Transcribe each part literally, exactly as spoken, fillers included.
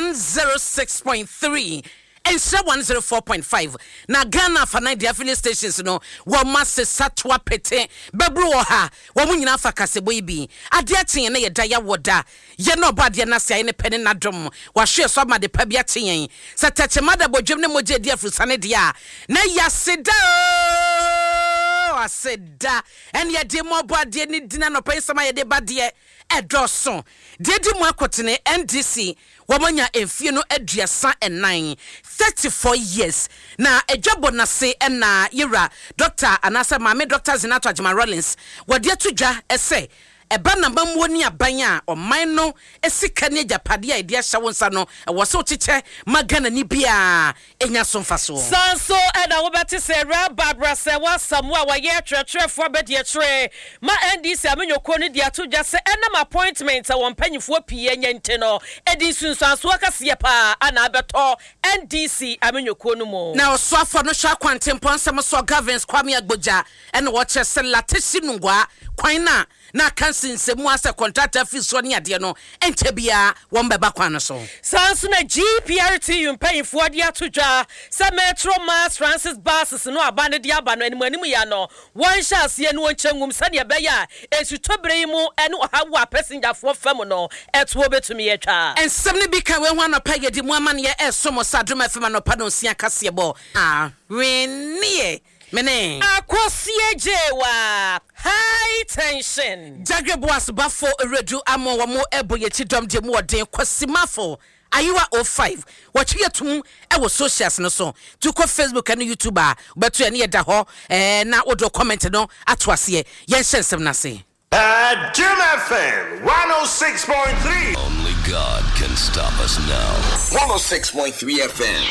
one oh six point three. Ensha one oh four point five. Na Ghana for nine affiliate stations no. Wa masse satwa pete. Bebru ha. Wa mu nyina fa kasebo ibi. Ade aten na ye da ya woda. Ye no ba de na sia ye ne pene na dom. Wa hwe so ma de pa bia ten. Sa techemada bodwem ne moje de afrusane de a. Na yaseda aseda. En ye de mo ba de ni dina no pa sama ye de ba de edoso. De di mo akotene N D C. Wamanya enfie no aduasa nine thirty-four years na ejabo na se na yira Doctor Anasa Mame Doctor Zinato Ajima Rollins wade atudwa ese eba na mamuo ni aban a oman no esika ne japade a ide ahya wonsa no wo se ochiche magana ni bia enya so mfaso sanso e na wo beti se Barbara se wasam a waye tretrefo abede tre ma N D C amenyoko ne dia atudwa se enam appointment a won panyifo pie nya nte no edi sunsanso akase pa ana abeto N D C amenyoko no mo na osofo no hwa kwantempon sem so governance Kwame Agboja ene wo chese latesi nungwa kwan na na kansin semu asa contractor fees so ne ade no ente bia won beba kwan no so sanso na G P R T mpanyifo ade atudwa se Metro Mass Francis buses no abane de aba no animu animu ya no won sha ase no nchangum se ne be ya esutobere mu ene ohawo passenger fo fam no eto obetumi yetwa ensem ne bi kan we ho anopa ye di mu amane ye esomo sadoma fam no pa no sia kase bo ah wenie mene akosie jewa high tension Jagre boas bafo redu amo wamo ebo ye chidom de mu odin kwasimafo Ayiwa oh five watwe atum e wo socials no so to ko Facebook and YouTube a beto ye ne da ho eh na odo comment no ato ase ye hensem na se at Jim F M one oh six point three. Only God can stop us now. one oh six point three F M.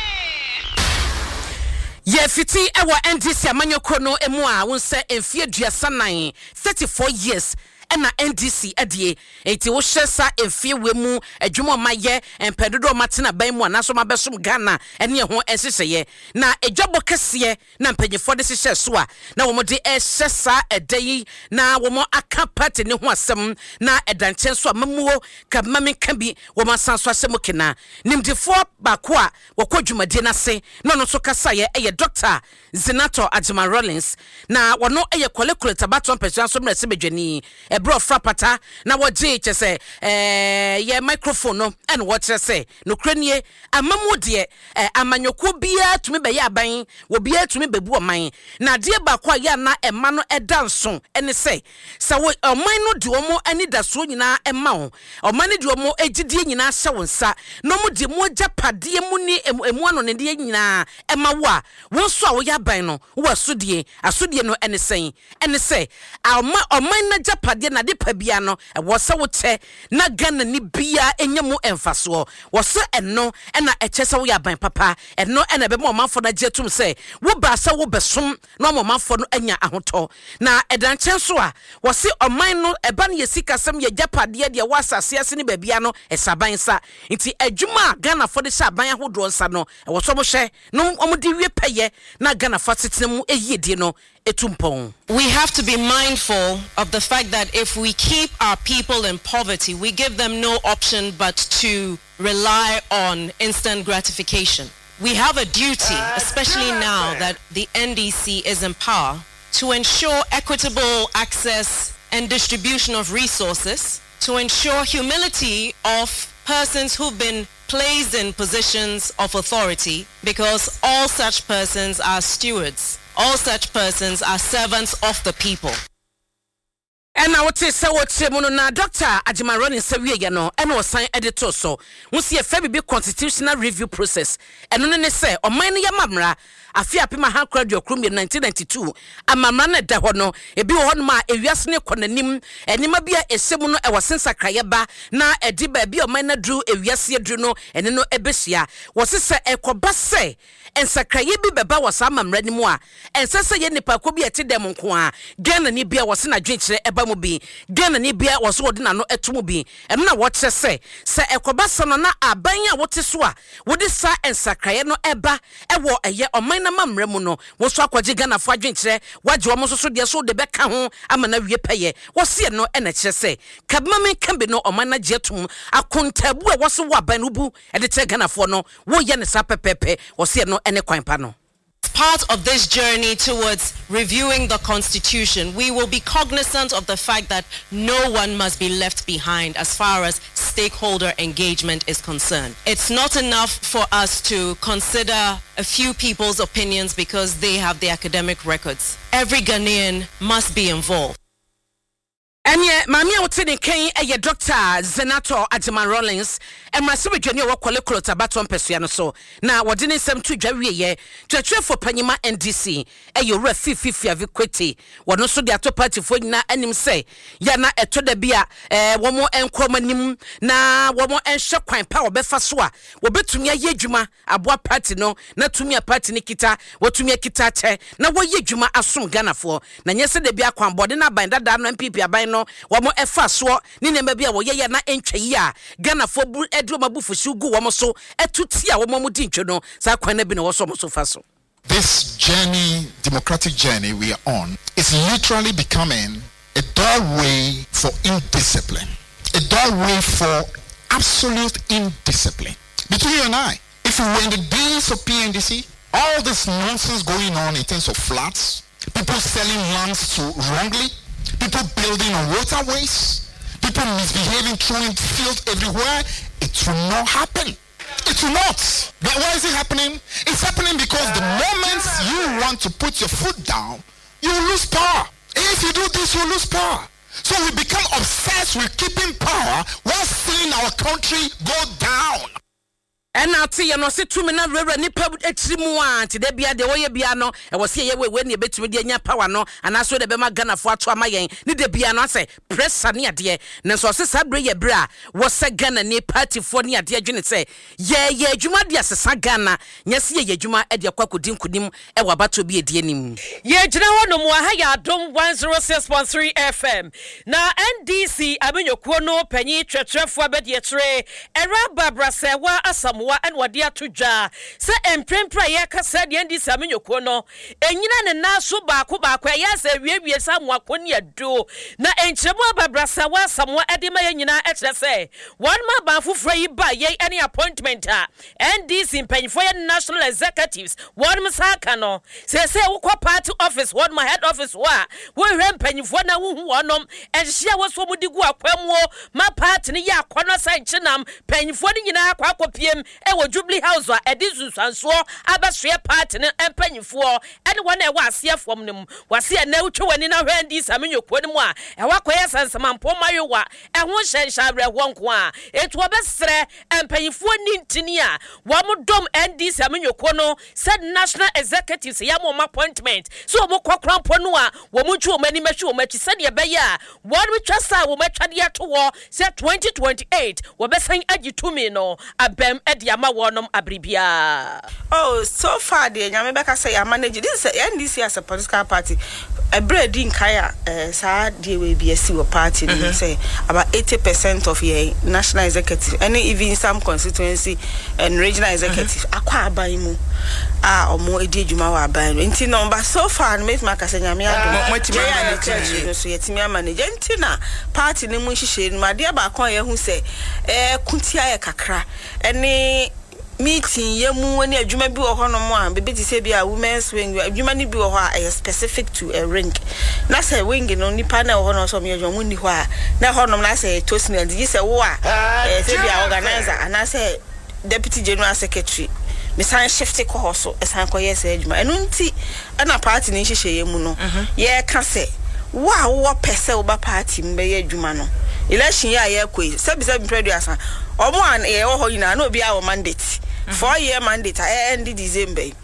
Ye fiti ewa N D C amanyoko no emu a wonse emfie duasa nine thirty-four years ena N D C adie enti wo hyesa emfie wemu adwuma maye empedodo matena ban mu anaso mabesom Ghana ene ho enseseye na edwabo kese na mpanyefo de hye so a na wo de ehyesa edayi na wo aka party ne ho asem na edanche so amamuo ka mame ka bi wo masanso asem kena nimdefo bako a wo kwadwumade na se no no so kasa ye eye Doctor Zinato Ajima Rollins na wono eye kolekule baton person so mrese bedwani bro frapata na woje chese eh ye microphone no and what say no kranie amamu de eh, amanyoko bia tumi be ya ban wo bia tumi bebu oman na de ba kwa ya na ema no edanso ene say se wo oman no de omo ani da so nyina ema wo oman de omo egidie nyina hye wo nsa no mo de mo japade mu ni emu ano ne de nyina ema wo a wo so a wo ya ban no wo asudie asudie no ene say ene say oman oman na japade na de pa bia no wo se wo che na Ghana ni bia enyemu emfaso wo se eno na eche se wo ya ban papa eno na be mo manfo na jetum se wo ba se wo besom na mo manfo no anya ahoto na edanche so a wo se oman no eba na yesika sem ye japade de wo asase ase ni ba bia no esaban sa nti adwuma Ghana fo de shaban ahodo nsa no wo so mo hye no omo de wie peye na Ghana fo tetenemu eyedie no etumpon. We have to be mindful of the fact that if we keep our people in poverty, we give them no option but to rely on instant gratification. We have a duty, especially now that the N D C is in power, to ensure equitable access and distribution of resources, to ensure humility of persons who've been placed in positions of authority, because all such persons are stewards. All such persons are servants of the people. And I would say, what Semono, Doctor Ajima Rollins, Saviano, and was signed editor. So, we see a very big constitutional review process. And when they say, or mine, Yamamra, I fear Pima Hankra, your crew in nineteen ninety-two, and Mamana de Hono, a be on my a Yasne Conanim, and Nimabia, a Semono, I was since a Kayaba, now a Diba, be a minor drew, a Yasia Druno, and no Ebesia, was this a Cobase. And Sakayebi Baba was some ready more. And Sasa Yenipa could be a Tidemon Qua. Gan and Nibia was in a drink aba mu bi Ghana ni bia wo so wode na no eto bi eno na wo kye se se ekobasa no na aban a wote so a wode sa ensakraye no eba ewo eye oman na mamre mu no wo so akwaje Ghana fo adwenkyere waje wo so so de so de beka ho ama na wie peye wo se no ena kye se kabmame kambe no oman na jetum akontabu e wo so wo aban no bu e de te Ghana fo no wo ye ne sa pepepe wo se no ene kwan pa no. Part of this journey towards reviewing the Constitution, we will be cognizant of the fact that no one must be left behind as far as stakeholder engagement is concerned. It's not enough for us to consider a few people's opinions because they have the academic records. Every Ghanaian must be involved. Enye mami a wote ne kan eye Doctor Zenator Ajiman Rollins emrase bedwane wo kwale klota baton pesua no so na wode ne sem to dwawe ye twatwefo panyima N D C eye ora fififi avikweti wono so de ato party fo nyina anim se ya na eto da bia eh womo enkomanim na womo enhwe kwan pa obefa so a wobetumi aye adwuma aboa party no na tumi a party ne kita wotumi akita che na woye adwuma asom Ghana fo na nyese de bia kwan bode na ban dada no M P P aban no womo efa so ni nema bia wo ye na entwa yi a Ghana fo bu edu mabufushi gu womo so etuti a womo mu di ntwe no sa kwan na bi na wo so mo so fa so. This journey, democratic journey we are on, is literally becoming a doorway for indiscipline, a doorway for absolute indiscipline. Between you and I, if we were in the days of P N D C, all this nonsense going on in terms of flats, people selling lands to wrongly, people building on waterways, people misbehaving, throwing filth everywhere, it will not happen. It will not. But why is it happening? It's happening because the moment you want to put your foot down, you lose power. If you do this, you lose power. So we become obsessed with keeping power while seeing our country go down. And now see, you know, see two minutes, Reverend Nipper, Etrimuan, today be at the way piano, and was here when you bet with the power no, and I saw the Bema Ghana for Twamayan, need the piano say, press Sania dear, Nanso Sabre bra, was a Ghana near party for near dear Junit say, yeah, yeah, Juma dia Sagana, yes, yeah, Juma at your Kwakudim Kudim, and what about to be a denim. Yeah, General no more higher, Dom one zero six point three F M. Now, N D C, I mean your Quono, Penny, Tretre, Fabet, Yetre, and Barbara Sewa, Asam. And wadia tuja se emprempra ye ka said N D C amenyoko no enyina ne na so ba ko ba kwa ya se wie wie samwa koni ado na enchemu ababrasa wa samwa edema ye nyina etre se one ma ba fufra yi ba ye any appointment a N D C mpanyfo ye national executives one msaka no se se ukwa party office one ma head office wa wo hwe mpanyfo na wo hu wonom enhia wo so mudigu akwamwo ma party ne ya akwa no sanchinam mpanyfo ne nyina akwa akopiem ewo Jubilee House wa edisu sanso abasue party ne empanyfo ene wona ewa asiefom nem wase na utwe wani na hwe ndi samenyoko nem a ewa koye sansamampo mayowa eho hyenhya brehwo nko a etu obesre empanyfo ni ntini a womdom N D C amenyoko no said national executives ya mo appointment so mo kwakrampo no a womutwe omani mahwe omachi sade ebe ya won metwasa wo matwade ato wo se twenty twenty-eight wobesan agitumi no abem Yama wonom abribia. Oh, so far the Nyame beka say ya manage this N D C as a political party. A bread in kaya uh, sa de we be a C O party mm-hmm. say about eighty percent of your national executive and even some constituency and regional executive akwa aban mu ah omo edi adwuma wa aban no nti number so far no make maka say Nyame ado motima manage no so yetimi manage nti na party ne mu hihye no ade ba kon ye hu say eh kuntia ye kakra ene meeting yemu wani adwuma bi wo hono mo a bebe ti se bi a women's wing adwuma ni bi wo ho a specific to a ring na say wing no nipa na wo hono so me adwuma ni ho a na hono na say tosina di say wo a eh se bi a organizer ana say deputy general secretary me san shift ko ho so esan ko yes adwuma enu nti na party ni hihye yemu no ye ka say wa wo pese wo ba party mbe ye adwuma no election ya ye koi sebi sebi producer omo an e wo ho yina na obi a wo mandate four year mandate e end December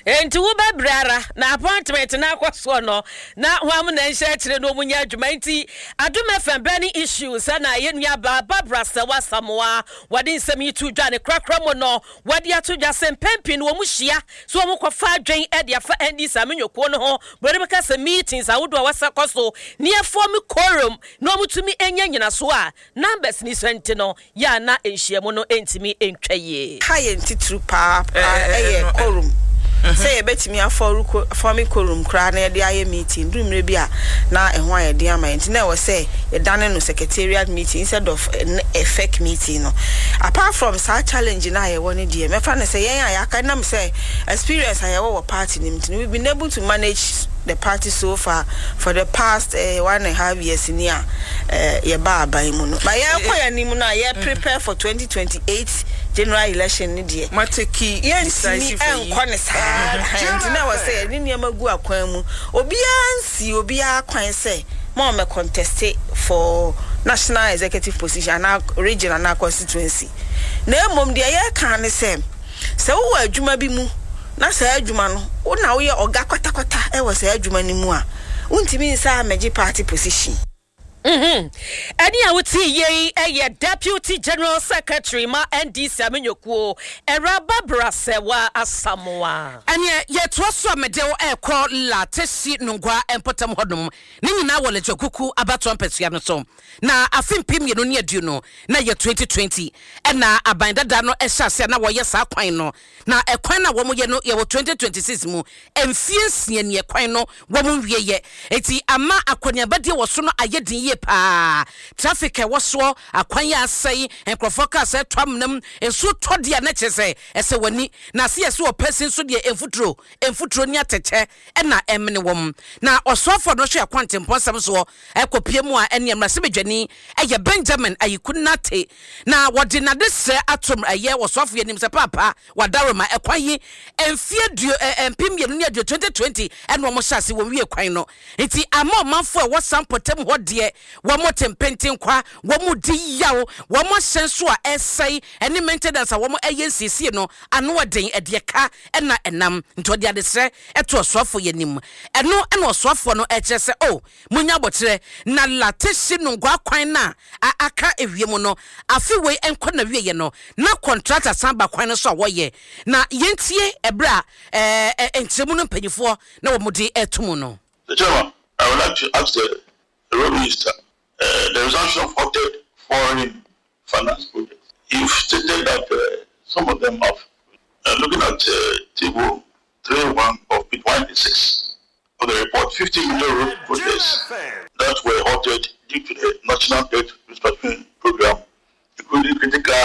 enti wo ba brara na appointment na akwaso no na hwam na nhye kire no munya adwuma enti Adom F M bani issues na ye nua ba Barbara Sewa Samoa wade nsem yitu dwa ne krakra mo no wade ato dwa sem pempin wo mu hia so wo kɔfa adwen e de afa N D C amenyoko no ho bere beka se meetings awodo wasakoso ne form quorum no mutumi enya nyina so a numbers ni sente no ya na enhyiamu no entimi entwaye high ntitru pa eh quorum say betimi aforu formi quorum kra na de aye meeting dumre bi a na ehho aye de ama enti na we say e dane no secretariat meeting instead of a fake meeting no apart from such challenge na aye woni de me fa na say yen ayaka na me say experience aye wo party nim enti we been able to manage the party so far for the past uh, one and a half years in here uh, ye ba aban mu no ba ye koya nim na ye prepare for twenty twenty-eight general election ni de mateki decisive enko ne sa and na we say ni niam agu akwan mu obi ansi obi akwan say mo me contest for national executive position na regional na constituency na emom de ye kan ne say se wo adwuma bi mu na sa adwuma no wo na wo ye oga kwata kwata e wo sa adwuma ni mu a untimi nsa meji party position. Mhm. Ani awuti ye eye Deputy General Secretary ma N D C amenyokuo Era Barbara Sewa Samoa. Ani ye toso mede wo ekọ la tesi nungwa empotam hodom. Ni nyina wo lejo kuku abato ampetua no so. Na afimpim ye no ne adu no na ye twenty twenty. E na abandada no ehya na wo ye sa kwan no. Na ekwan na wo mo ye no ye wo twenty twenty-six mu emfie nsia ne ekwan no wo mo wie ye. Eti ama akonya bade wo so no ayedin pa traffic e woso akwan ya asai enkrofo say twamnam enso todia na chese ese wani na se ese o person so de enfutro enfutro ni ateche e na emne wom na osofo no hwe akwantempon sam so ekopie mu a ene amrase bedwani eye Benjamin ayikunate na wode na de se atom eye osofo yanim se papa wadaroma ekwan yi emfie duo empim ye no ne twenty twenty ene wo hyase wo wie kwan no enti ama manfo e wo sampotem ho de womo tempentin kwa womo di yawo womo senso a esai ene maintenance a womo eyensisie no ano odin edeka ena enam ntodi adesre eto osofo yanim eno ena osofo no eche se oh munya botre na latesi no gwa kwan na aka ewiemu no afi we enko na wieye no na contractor samba kwan no so woye na yentie ebra eh entremu no mpanyifo na womo di etumu no. The chairman, I would like to ask the The road minister, uh, the resumption of halted foreign finance projects. You've stated that uh, some of them have, uh, looking at uh, table three one of page one eighty-six of the report, fifty million road projects that were halted due to the National Debt Restructuring Program, including critical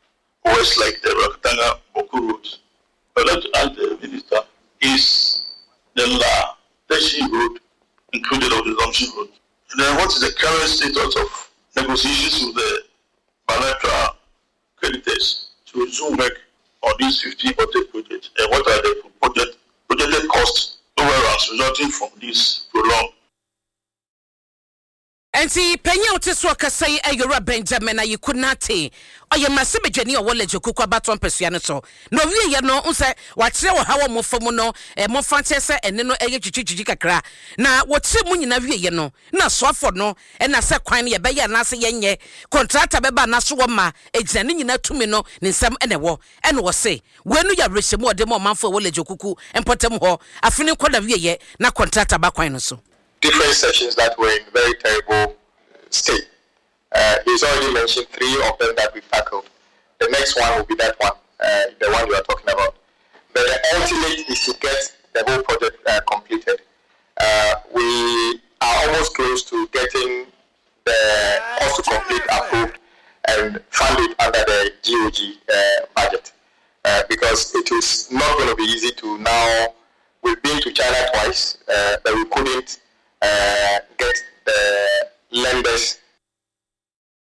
roads like the Rakatanga Boku roads. I'd like to ask the minister, is the La Teshi road included of the resumption road? And then what is the current status of negotiations with the bilateral creditors to resume work on these fifty project projects? And what are the project, projected costs overruns resulting from this prolonged? Enti penya otiso akasai ayura Benjamin ayikunate oye masebedwani o woleje kokwa baton pesua ne so no wie ye no unse wakire wo hawo mofamu no e mofanche se ene no eye twitwitwi kakra na wotre mu nyina wie ye no na soafo no e na se kwan ye be ye na se yenye contractor beba na so wo ma ejina ne nyina tumi no ne nsam ene wo ene wo se wenu ya rehemu ode mo manfo woleje kuku empotem ho afini koda wie ye na contractor ba kwan no so. Different sections that were in very terrible state. Uh, he's already mentioned three of them that we've tackled. The next one will be that one, uh, the one you are talking about. But the ultimate is to get the whole project uh, completed. Uh, we are almost close to getting the cost to complete approved and funded under the G O G uh, budget. Uh, because it is not going to be easy to now, we've been to China twice, uh, but we couldn't Uh, get the lenders.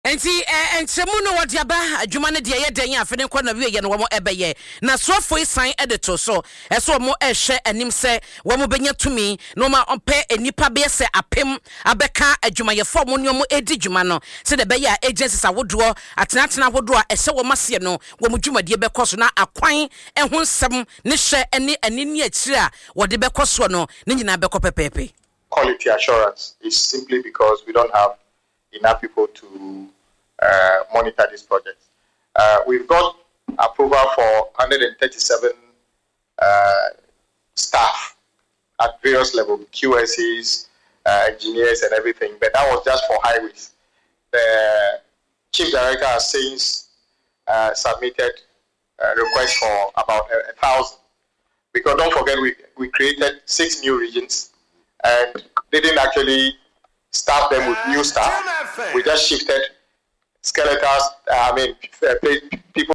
Enti entremu no wodi aba adwuma ne de ye den afene kwa na wie ye no wo ebeye na sofo isan edito so eso mo ehwe anim se wo mo benya tumi no ma ompe enipa be se apem abeka adwuma ye fo mo ne mo edi dwuma no se de be ya agencies awodo atenatena awodo a ehye wo mase no wo mo dwumadie be koso na akwan ehun sem ne hwe ene anini akire a wo de be koso no ne nyina be kopepepe. Quality assurance is simply because we don't have enough people to uh, monitor these projects. Uh, we've got approval for one hundred thirty-seven uh, staff at various levels, Q S Es, uh, engineers and everything, but that was just for highways. The chief director has since uh, submitted a request for about a, a thousand. Because don't forget, we, we created six new regions and didn't actually staff them with new staff. We just shifted skeletons, I mean, people.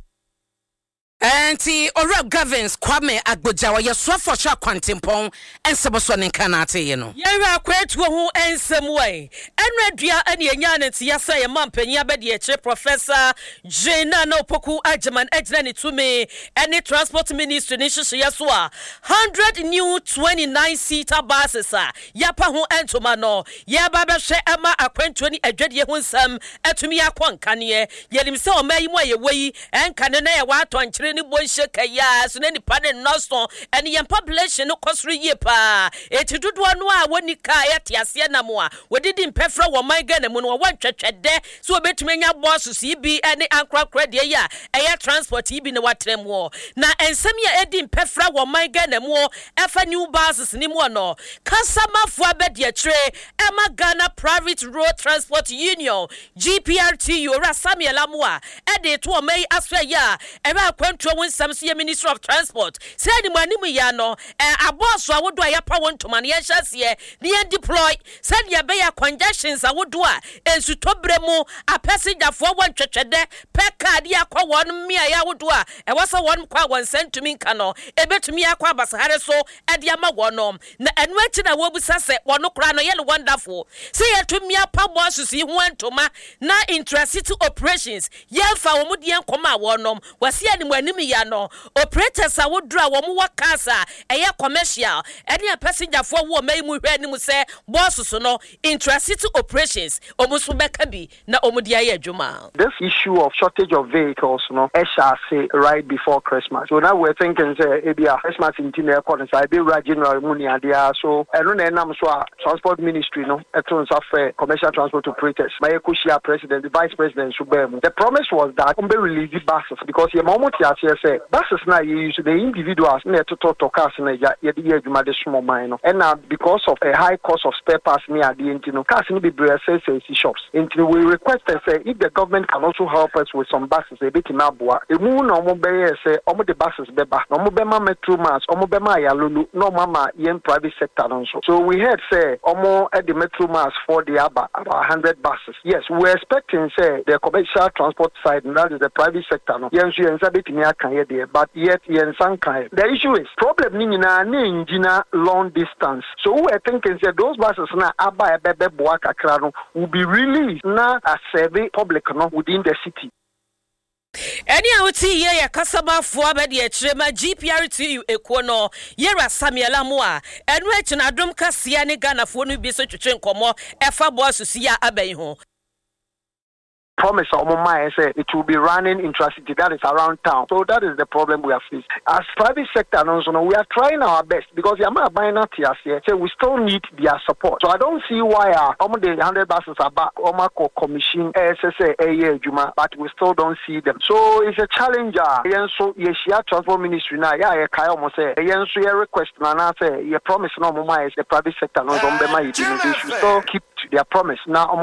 Anti Ora Governs Kwame Agbojawa ye so for sha kwantempon enseboso ne kanate ye no. Yera kwetu ho ensem we. Enradua ane enya ne tia sa ye mampani abede ye che Professor Jena na opoku agyeman agina ne tumi any transport ministry ne hyehyɛ so a one hundred new twenty-nine seater buses a yapa ho entoma no ye ba be hwe ema akwantu ni adwade ho nsam atumi akwankane ye yelim se o mayi mo ye weyi enkane na ye wa atonkyere ni bonhye kaya so na nipa ne nosto ene ye population no kosoro ye pa etidudo no a woni ka ye tiase na mo a wodidi mpefra wo man ga na mu no wantwetwede so obetumi nya boss C B ene ankrakra de ya eye transport ibi ne watrem wo na ensem ya edi mpefra wo man ga na mu efa new buses ni mu no kasamafo abede tre ema Ghana Private Road Transport Union G P R T U ra Samuel Amua ede to o mai aswa ya eba kwantu won samso Ministry of Transport say ni manimu ya no eh aboso awodo ya pa won toma ne ya hyase ne deploy say ya be ya congestions awodo a ensu tobremu a passenger fo won twetwede pe card ya kwa won me ya awodo a e wasa won kwa won sent to me nka no ebetumi akwa abasahare so e de ama wonom na enu achi na wobusa se wono kra no ye wonderful say ya tumi apa boss si ho antoma na intracity operations ye fa wo mudie nkoma wonom wase ya ni anim ya no operators a wodura wo mo wakasa eye commercial any a passenger for wo mai mu hwe anim se boss so no intracity operations omuso beka bi na omudi aye adwuma. This issue of shortage of vehicles no e shall say right before Christmas, so now we're thinking say e bia Christmas in tin e kon say be regional money adia so eno na enam so a transport ministry no eton so for commercial transport operators my ekushia president the vice president so be the promise was that on be release buses because ye mo say buses na you use the individuals na to to cars na ya ye dey adwuma de small mine no and now because of a high cost of spare parts near the intino cars ni be say say shops intino we request say if the government can also help us with some buses a bit na boa e mu na omo be say omo the buses be ba na omo be ma metro mass omo be ma ya lulu no mama yen private sector no so we heard say omo at the metro mass for the aba about one hundred buses. Yes, we're expecting say the commercial transport side and that is the private sector no yen so yen sabit but yet the issue is problem ni na na long distance. So we are thinking say those buses na aba ebebe boa kakra no will be released na a survey public no within the city. Any outi ye ya kasama fo abede e kirema G P R T U ekuo no yera Samuel Amua enu echi na dom kase ne Ghana fo no bi so twetwe nkomo efa boss si ya aban ho. Promise Omoma say it will be running intracity that is around town. So that is the problem we are facing. As private sector, we are trying our best because Yama buying at here. So we still need their support. So I don't see why uh, the hundred buses are back Omako Commission S S A Juma, but we still don't see them. So it's a challenge. So Yeshia Transport Ministry now, yeah, I almost say a request and say you promise no Omoma is the private sector. No, don't be my they should still keep to their promise now.